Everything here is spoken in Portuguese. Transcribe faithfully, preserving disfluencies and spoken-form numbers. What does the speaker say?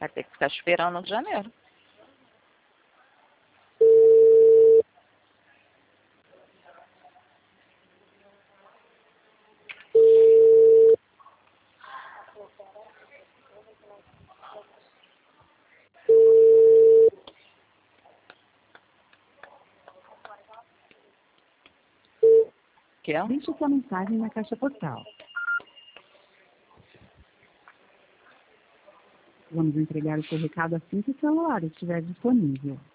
Vai ter que ficar esperando no de janeiro. Que é? Deixe sua mensagem na caixa postal. Vamos entregar o seu recado assim que o celular estiver disponível.